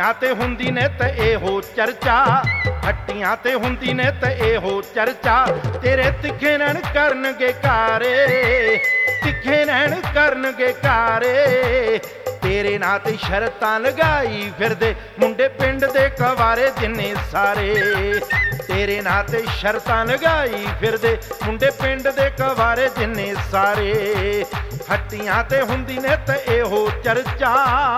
ਹੱਟੀਆਂ ਤੇ ਹੁੰਦੀ ਨੇ ਤੇ ਇਹੋ ਚਰਚਾ, ਹੱਟੀਆਂ ਤੇ ਹੁੰਦੀ ਨੇ ਤੇ ਇਹੋ ਚਰਚਾ। ਤੇਰੇ ਤਿੱਖੇ ਨੈਣ ਕਰਨਗੇ ਕਾਰੇ, ਤਿੱਖੇ ਨੈਣ ਕਰਨਗੇ ਕਾਰੇ। ਤੇਰੇ ਨਾਂ ਤੇ ਸ਼ਰਤਾਂ ਲਗਾਈ ਫਿਰਦੇ ਮੁੰਡੇ ਪਿੰਡ ਦੇ ਕਵਾਰੇ ਜਿੰਨੇ ਸਾਰੇ। ਤੇਰੇ ਨਾਂ ਤੇ ਸ਼ਰਤਾਂ ਲਗਾਈ ਫਿਰਦੇ ਮੁੰਡੇ ਪਿੰਡ ਦੇ ਕਵਾਰੇ ਜਿੰਨੇ ਸਾਰੇ। ਹੱਟੀਆਂ ਤੇ ਹੁੰਦੀ ਨੇ ਤੇ ਇਹੋ ਚਰਚਾ।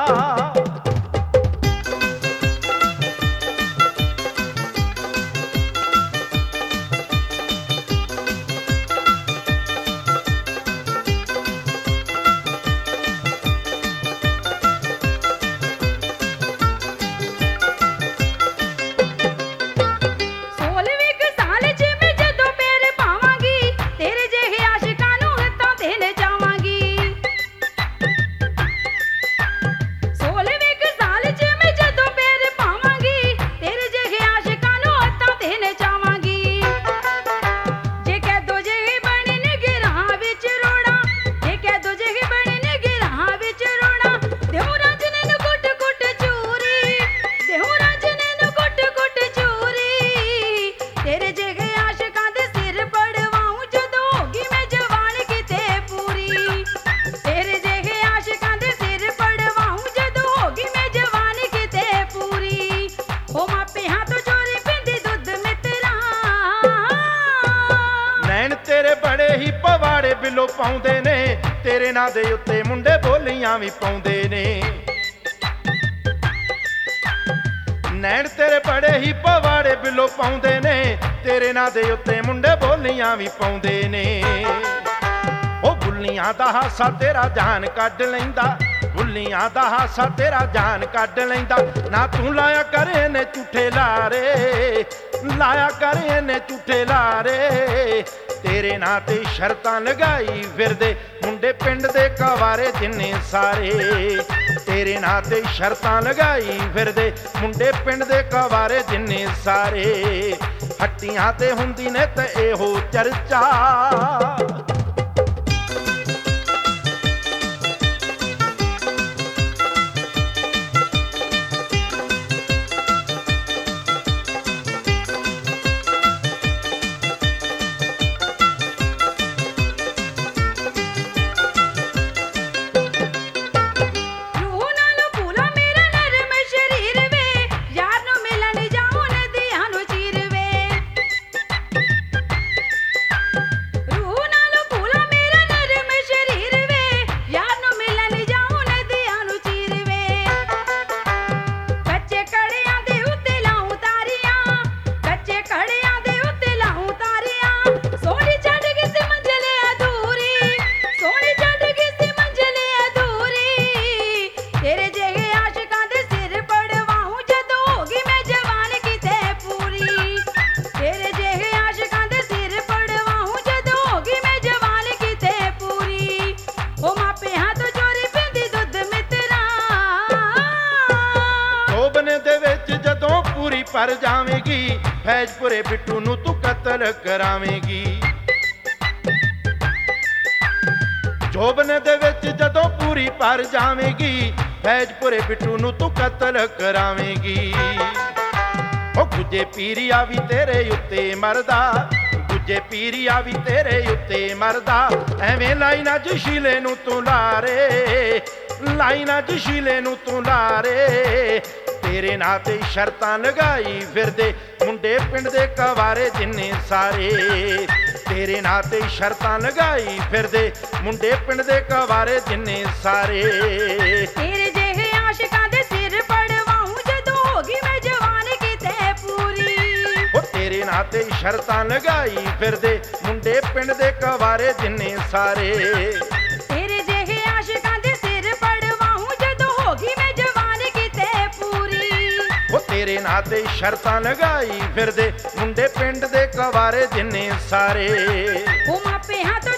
ਤੇਰੇ ਬੜੇ ਹੀ ਪਵਾੜੇ ਬਿੱਲੋ ਪਾਉਂਦੇ ਨੇ, ਤੇਰੇ ਨਾਂ ਦੇ ਉੱਤੇ ਮੁੰਡੇ ਬੋਲੀਆਂ ਵੀ ਪਾਉਂਦੇ ਨੇ। ਨੈਣ ਤੇਰੇ ਬੜੇ ਹੀ ਪਵਾੜੇ ਬਿੱਲੋ ਪਾਉਂਦੇ ਨੇ, ਤੇਰੇ ਨਾਂ ਦੇ ਉੱਤੇ ਮੁੰਡੇ ਬੋਲੀਆਂ ਵੀ ਪਾਉਂਦੇ ਨੇ। ਉਹ ਬੁੱਲੀਆਂ ਦਾ ਹਾਸਾ ਤੇਰਾ ਜਾਨ ਕੱਢ ਲੈਂਦਾ, ਬੁੱਲੀਆਂ ਦਾ ਹਾਸਾ ਤੇਰਾ ਜਾਨ ਕੱਢ ਲੈਂਦਾ। ਨਾ ਤੂੰ ਲਾਇਆ ਕਰੇ ਨੇ ਝੂਠੇ ਲਾਰੇ, ਲਾਇਆ ਕਰੇ ਨੇ ਝੂਠੇ ਲਾਰੇ। ਤੇਰੇ ਨਾਂ ਤੇ ਸ਼ਰਤਾਂ ਲਗਾਈ ਫਿਰਦੇ ਮੁੰਡੇ ਪਿੰਡ ਦੇ ਕਵਾਰੇ ਜਿੰਨੇ ਸਾਰੇ। ਤੇਰੇ ਨਾਂ ਤੇ ਸ਼ਰਤਾਂ ਲਗਾਈ ਫਿਰਦੇ ਮੁੰਡੇ ਪਿੰਡ ਦੇ ਕਵਾਰੇ ਜਿੰਨੇ ਸਾਰੇ। ਹੱਟੀਆਂ ਤੇ ਹੁੰਦੀ ਨੇ ਤੇ ਇਹੋ ਚਰਚਾ। ਪਰ ਜਾਵੇਂਗੀ ਫੈਜ਼ਪੁਰੇ ਬਿੱਟੂ ਨੂੰ ਤੂੰ ਕਤਲ ਕਰਾਵੇਂਗੀ। ਜੋਬਨ ਦੇ ਵਿੱਚ ਜਦੋਂ ਪੂਰੀ ਪਰ ਜਾਵੇਂਗੀ ਫੈਜ਼ਪੁਰੇ ਬਿੱਟੂ ਨੂੰ ਤੂੰ ਕਤਲ ਕਰਾਵੇਂਗੀ। ਉਹ ਗੁੱਜੇ ਪੀਰੀਆ ਵੀ ਤੇਰੇ ਉੱਤੇ ਮਰਦਾ, ਗੁੱਜੇ ਪੀਰੀਆ ਵੀ ਤੇਰੇ ਉੱਤੇ ਮਰਦਾ। ਐਵੇਂ ਲਾਈਨਾਂ ਜਸ਼ੀਲੇ ਨੂੰ ਤੂੰ ਲਾਰੇ, ਲਾਈਨਾਂ ਜਸ਼ੀਲੇ ਨੂੰ ਤੂੰ ਲਾਰੇ। ਤੇਰੇ ਨਾਂ ਤੇ ਸ਼ਰਤਾਂ ਲਗਾਈ ਫਿਰਦੇ ਮੁੰਡੇ ਪਿੰਡ ਦੇ ਕਵਾਰੇ ਜਿੰਨੇ ਸਾਰੇ। ਤੇਰੇ ਨਾਂ ਤੇ ਸ਼ਰਤਾਂ ਲਗਾਈ ਫਿਰਦੇ ਮੁੰਡੇ ਪਿੰਡ ਦੇ ਕਵਾਰੇ ਜਿੰਨੇ ਸਾਰੇ। ਤੇਰੇ ਜਿਹੇ ਆਸ਼ਿਕਾਂ ਦੇ ਸਿਰ ਪੜਵਾਉਂ ਜਦੋਂ ਹੋ ਗਈ ਮੈਂ ਜਵਾਨ ਕਿਤੇ ਪੂਰੀ। ਉਹ ਤੇਰੇ ਨਾਂ ਤੇ ਸ਼ਰਤਾਂ ਲਗਾਈ ਫਿਰਦੇ ਮੁੰਡੇ ਪਿੰਡ ਦੇ ਕਵਾਰੇ ਜਿੰਨੇ ਸਾਰੇ। ਤੇਰੇ ਜਿਹੇ ਆਸ਼ਿਕਾਂ ਦੇ ਸਿਰ ਪੜਵਾਉਂ ਜਦੋਂ ਹੋ ਗਈ ਮੈਂ ਜਵਾਨ ਕਿਤੇ ਪੂਰੀ। ਉਹ ਤੇਰੇ ਨਾਂ ਤੇ ਸ਼ਰਤਾਂ ਲਗਾਈ ਫਿਰਦੇ ਮੁੰਡੇ ਪਿੰਡ ਦੇ ਕਵਾਰੇ ਜਿੰਨੇ ਸਾਰੇ। ਉਹ ਮਾਪਿਆਂ ਤੋਂ